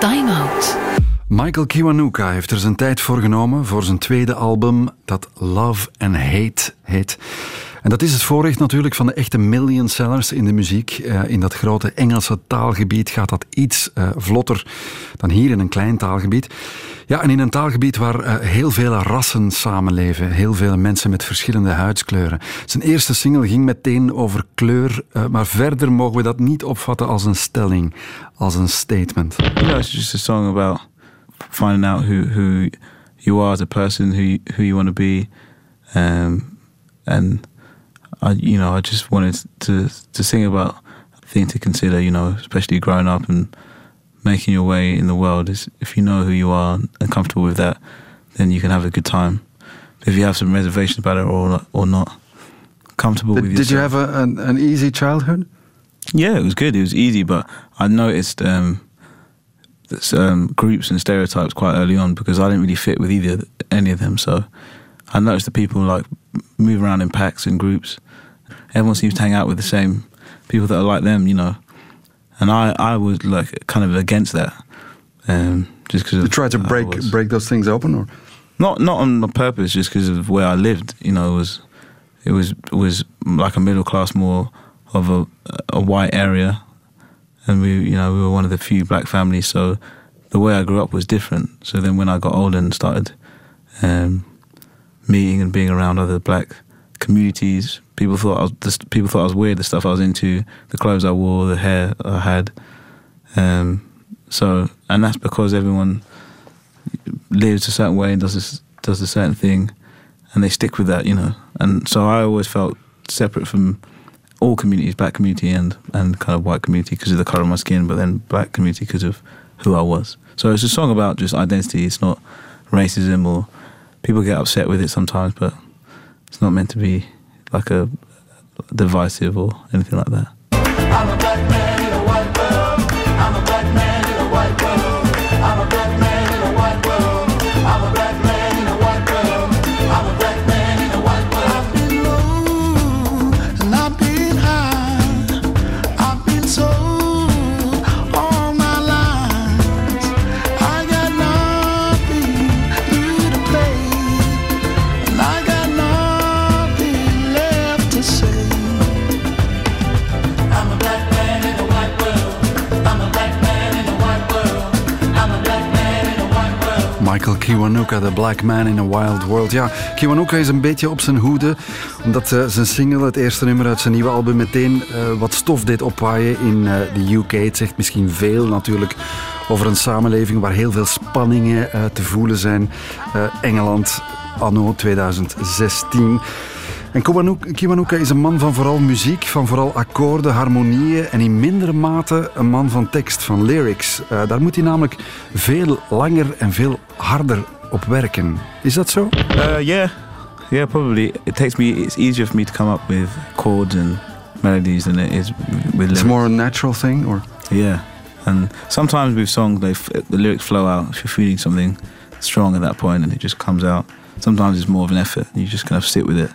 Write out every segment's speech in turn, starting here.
Time Out. Michael Kiwanuka heeft er zijn tijd voor genomen voor zijn tweede album dat Love and Hate heet. En dat is het voorrecht natuurlijk van de echte million sellers in de muziek. In dat grote Engelse taalgebied gaat dat iets vlotter dan hier in een klein taalgebied. Ja, en in een taalgebied waar heel vele rassen samenleven. Heel veel mensen met verschillende huidskleuren. Zijn eerste single ging meteen over kleur. Maar verder mogen we dat niet opvatten als een stelling. Als een statement. You know, it's just a song about finding out who you are as a person, who you want to be. And I just wanted to sing about a thing to consider, especially growing up and making your way in the world. Is if you know who you are and comfortable with that, then you can have a good time. If you have some reservations about it or not comfortable with yourself. Did you have an easy childhood? Yeah, it was good. It was easy, but I noticed groups and stereotypes quite early on because I didn't really fit with any of them. So I noticed that people move around in packs and groups. Everyone seems to hang out with the same people that are like them, And I was kind of against that. Just because you try to break those things open, or not on purpose, just because of where I lived. It was like a middle class, more of a white area, and we were one of the few black families. So the way I grew up was different. So then when I got older and started meeting and being around other black communities, people thought I was weird. The stuff I was into, the clothes I wore, the hair I had. And that's because everyone lives a certain way and does a certain thing, and they stick with that, And so I always felt separate from all communities, black community and kind of white community because of the colour of my skin, but then black community because of who I was. So it's a song about just identity. It's not racism, or people get upset with it sometimes, but it's not meant to be like a divisive or anything like that. I'm a black man in a white world. I'm a black man in a white world. I'm a black man in a white world. I'm a black man in a white world. I'm a black man in a white world. I've been low and I've been high. I've been so all my life. I got nothing new to play, and I got nothing left to say. I'm a black man in a white world. I'm a black man in a white world. I'm a black man in a white world. Michael Kiwanuka, The Black Man in a Wild World. Ja, Kiwanuka is een beetje op zijn hoede, omdat zijn single, het eerste nummer uit zijn nieuwe album, meteen wat stof deed opwaaien in de UK. Het zegt misschien veel natuurlijk over een samenleving waar heel veel spanningen te voelen zijn. Engeland, anno 2016. En Kiwanuka is een man van vooral muziek, van vooral akkoorden, harmonieën en in mindere mate een man van tekst, van lyrics. Daar moet hij namelijk veel langer en veel harder op werken. Is dat zo? Yeah, probably. It's easier for me to come up with chords and melodies than it is with lyrics. It's more a natural thing, or? Yeah, and sometimes with songs, the lyrics flow out if you're feeling something strong at that point, and it just comes out. Sometimes it's more of an effort, and you just kind of sit with it.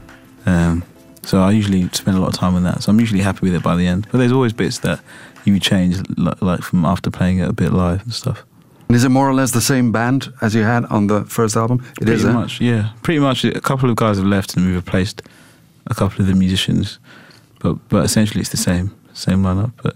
So I usually spend a lot of time on that. So I'm usually happy with it by the end. But there's always bits that you change, like from after playing it a bit live and stuff. And is it more or less the same band as you had on the first album? It Pretty is, much, yeah. Pretty much. A couple of guys have left and we've replaced a couple of the musicians. But essentially it's the same lineup. But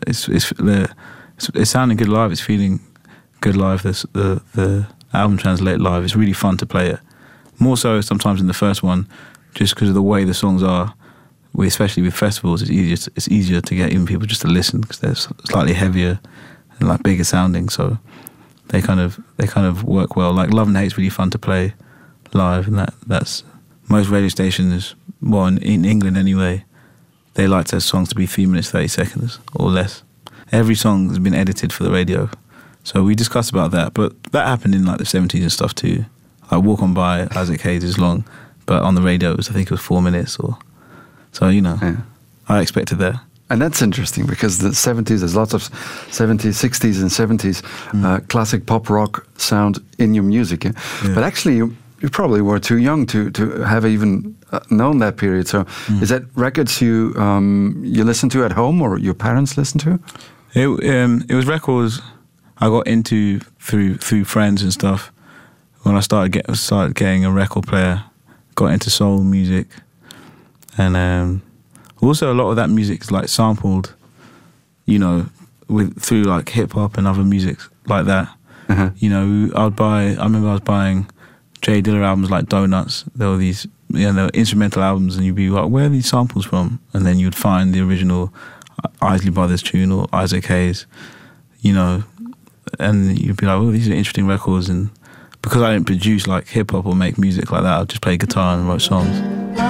it's sounding good live. It's feeling good live. The album Translate live. It's really fun to play it. More so sometimes in the first one, just because of the way the songs are. Especially with festivals, it's easier to get even people just to listen because they're slightly heavier and bigger sounding. So they kind of work well. Like Love and Hate is really fun to play live, and that's most radio stations. Well, in England anyway, they like their songs to be 3 minutes 30 seconds or less. Every song has been edited for the radio, so we discussed about that. But that happened in the 70s and stuff too. Like Walk On By, Isaac Hayes is long, but on the radio I think it was 4 minutes or. So, yeah. I expected that. And that's interesting because the 70s, there's lots of 70s, 60s and 70s classic pop rock sound in your music. Yeah? Yeah. But actually, you probably were too young to have even known that period. So is that records you listen to at home or your parents listen to? It was records I got into through friends and stuff. When I started getting a record player, got into soul music, and also a lot of that music is like sampled, you know, through like hip hop and other music like that. Uh-huh. You know, I remember I was buying Jay Dilla albums like Donuts. There were these, you know, instrumental albums, and you'd be like, where are these samples from? And then you'd find the original Isley Brothers tune or Isaac Hayes, you know, and you'd be like, oh, these are interesting records. And because I didn't produce like hip hop or make music like that, I just played guitar and wrote songs.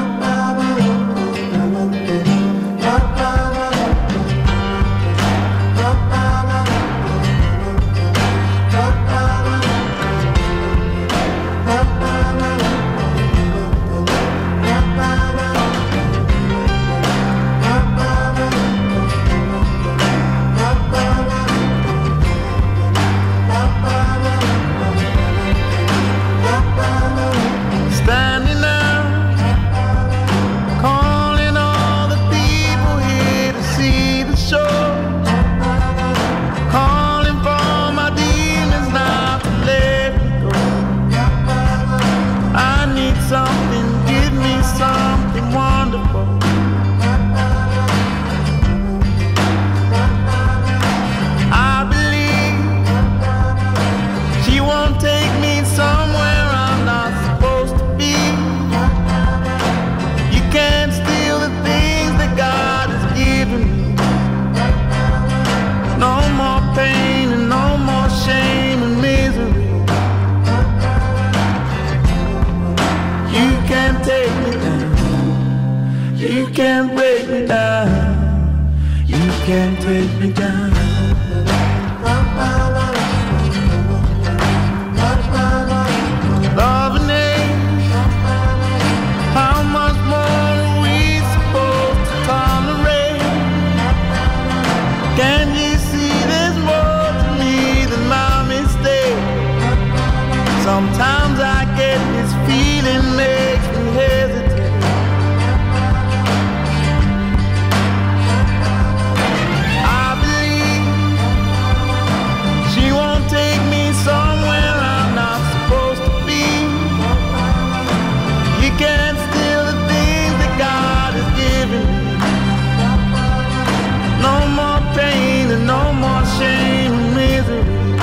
Standing up, calling all the people here to see the show. Calling for my demons not to let me go. I need something, give me something wonderful. I believe she won't take me somewhere I'm not supposed to be. You can't steal the things that God has given me. No more pain and no more shame and misery. You can't take me down. You can't break me down. You can't take me down. Love and hate, how much more are we supposed to tolerate? Can you see there's more to me than my mistake? Sometimes I get this feeling makes me hesitate. I believe she won't take me somewhere I'm not supposed to be. You can't steal the things that God has given me. No more pain and no more shame and misery.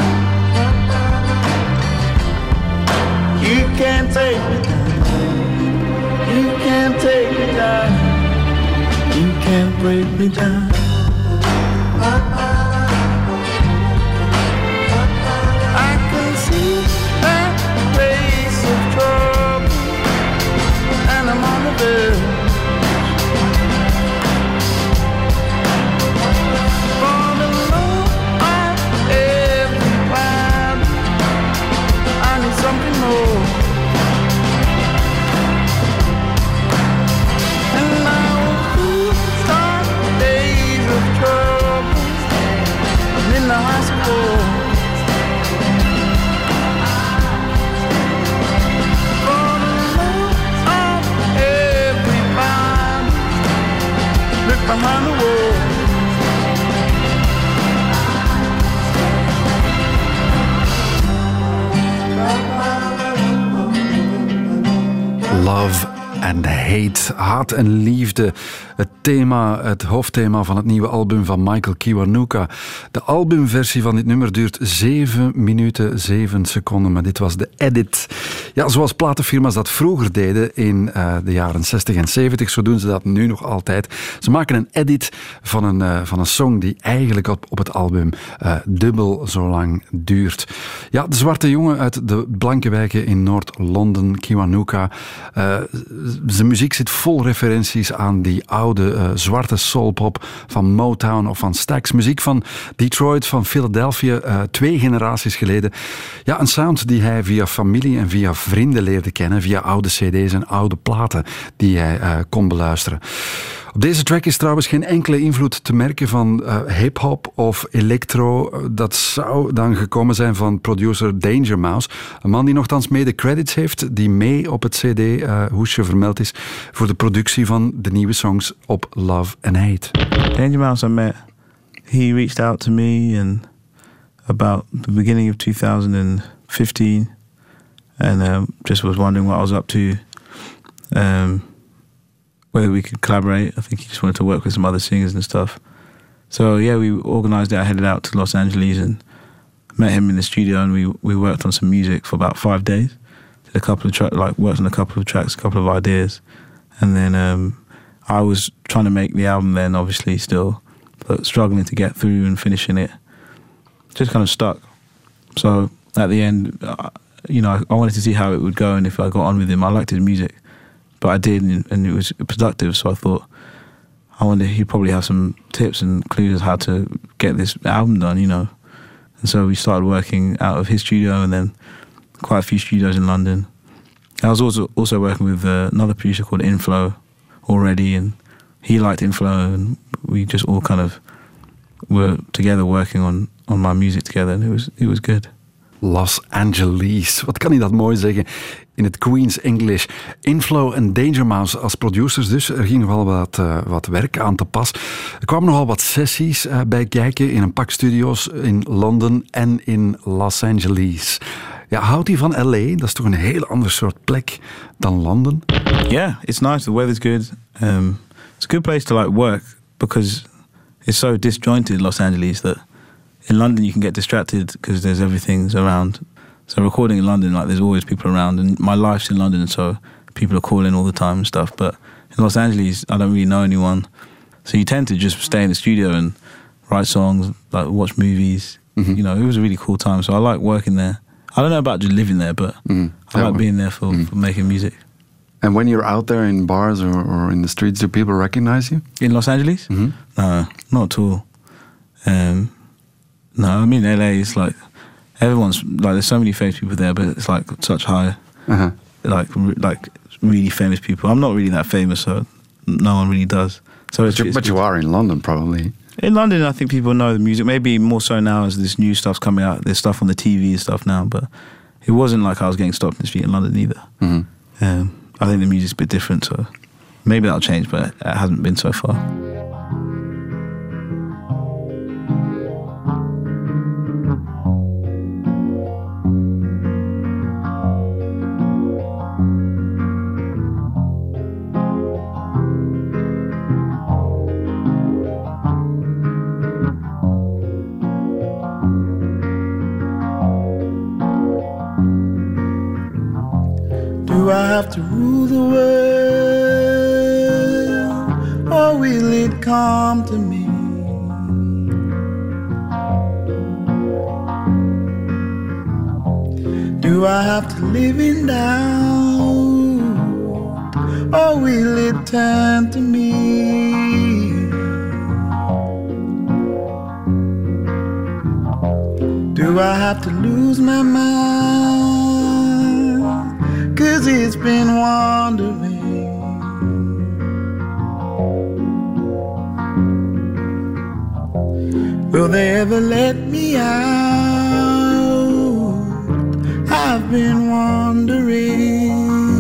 You can't take me down. You can't take me down. You can't break me down. I can see that place of trouble, and I'm on the verge. For the love of everybody, I need something more. And I will start days of trouble in the high school. For the love of everybody, look behind the wall. Love and Hate, haat en liefde. Het thema, het hoofdthema van het nieuwe album van Michael Kiwanuka. De albumversie van dit nummer duurt 7 minuten 7 seconden, maar dit was de edit. Ja, zoals platenfirma's dat vroeger deden in de jaren 60 en 70, zo doen ze dat nu nog altijd. Ze maken een edit van een song die eigenlijk op het album dubbel zo lang duurt. Ja, de zwarte jongen uit de blanke wijken in Noord-Londen, Kiwanuka. Zijn muziek zit vol referenties aan die oude zwarte soulpop van Motown of van Stax. Muziek van Detroit, van Philadelphia, 2 generaties geleden. Ja, een sound die hij via familie en via vrienden leerde kennen, via oude cd's en oude platen die hij kon beluisteren. Op deze track is trouwens geen enkele invloed te merken van hip-hop of electro. Dat zou dan gekomen zijn van producer Danger Mouse. Een man die nogthans mee de credits heeft, die mee op het cd-hoesje vermeld is voor de productie van de nieuwe songs op Love and Hate. Danger Mouse I met, he reached out to me and about the beginning of 2015, and just was wondering what I was up to, whether we could collaborate. I think he just wanted to work with some other singers and stuff. So yeah, we organised it. I headed out to Los Angeles and met him in the studio, and we worked on some music for about 5 days. Did a couple of worked on a couple of tracks, a couple of ideas, and then I was trying to make the album then, obviously still, but struggling to get through and finishing it. Just kind of stuck. So at the end, I wanted to see how it would go and if I got on with him. I liked his music, but I did, and it was productive. So I thought, I wonder, he'd probably have some tips and clues how to get this album done, And so we started working out of his studio, and then quite a few studios in London. I was also working with another producer called Inflow already, and he liked Inflow, and we just all kind of were together working on my music together, and it was good. Los Angeles, wat kan hij dat mooi zeggen in het Queen's English. Inflow en Danger Mouse als producers dus. Er ging nogal wat werk aan te pas. Er kwamen nogal wat sessies bij kijken in een pak studio's in Londen en in Los Angeles. Ja, houdt hij van LA? Dat is toch een heel ander soort plek dan Londen? Yeah, it's nice. The weather's good. It's a good place to work because it's so disjointed, Los Angeles, that in London you can get distracted because there's everything's around. So recording in London, there's always people around, and my life's in London, so people are calling all the time and stuff. But in Los Angeles, I don't really know anyone, so you tend to just stay in the studio and write songs, watch movies. Mm-hmm. It was a really cool time. So I like working there. I don't know about just living there, but I like being there for making music. And when you're out there in bars or in the streets, do people recognize you? In Los Angeles? Mm-hmm. No, not at all. No, I mean LA is everyone's there's so many famous people there, but it's such high, really famous people. I'm not really that famous, so no one really does. So but you are in London, probably. In London, I think people know the music. Maybe more so now as this new stuff's coming out. There's stuff on the TV and stuff now, but it wasn't like I was getting stopped in the street in London either. Mm-hmm. I think the music's a bit different, so maybe that'll change, but it hasn't been so far. Do I have to rule the world, or will it come to me? Do I have to live in doubt, or will it turn to me? Do I have to lose my mind, 'cause it's been wandering? Will they ever let me out? I've been wondering.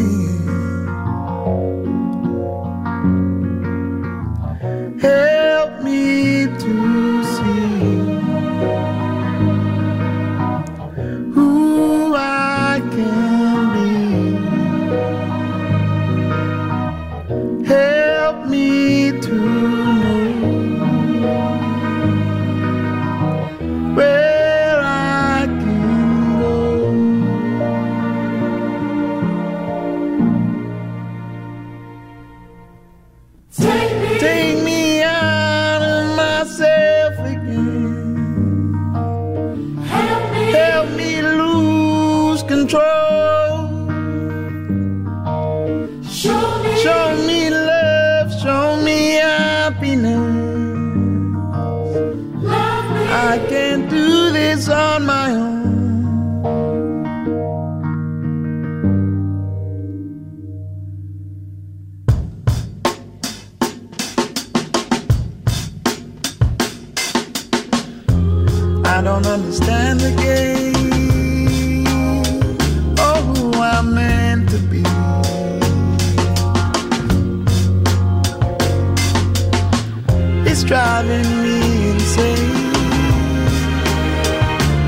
Help me to see who I can be. Help me to know where I can go. Take me out of myself again. Help me lose control. Show me love, show me happiness. I can't do this on my own. I don't understand the game or who I'm meant to be. It's driving me insane.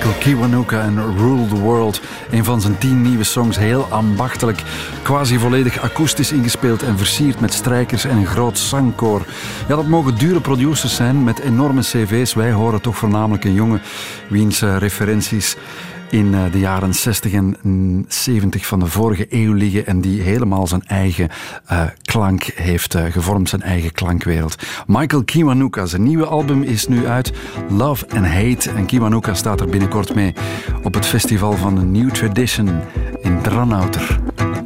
Michael Kiwanuka en Rule the World. Een van zijn 10 nieuwe songs, heel ambachtelijk, quasi volledig akoestisch ingespeeld en versierd met strijkers en een groot zangkoor. Ja, dat mogen dure producers zijn met enorme cv's. Wij horen toch voornamelijk een jongen wiens referenties in de jaren 60 en 70 van de vorige eeuw liggen en die helemaal zijn eigen klank heeft gevormd, zijn eigen klankwereld. Michael Kiwanuka, zijn nieuwe album is nu uit, Love and Hate. En Kiwanuka staat er binnenkort mee op het festival van A New Tradition in Dranouter.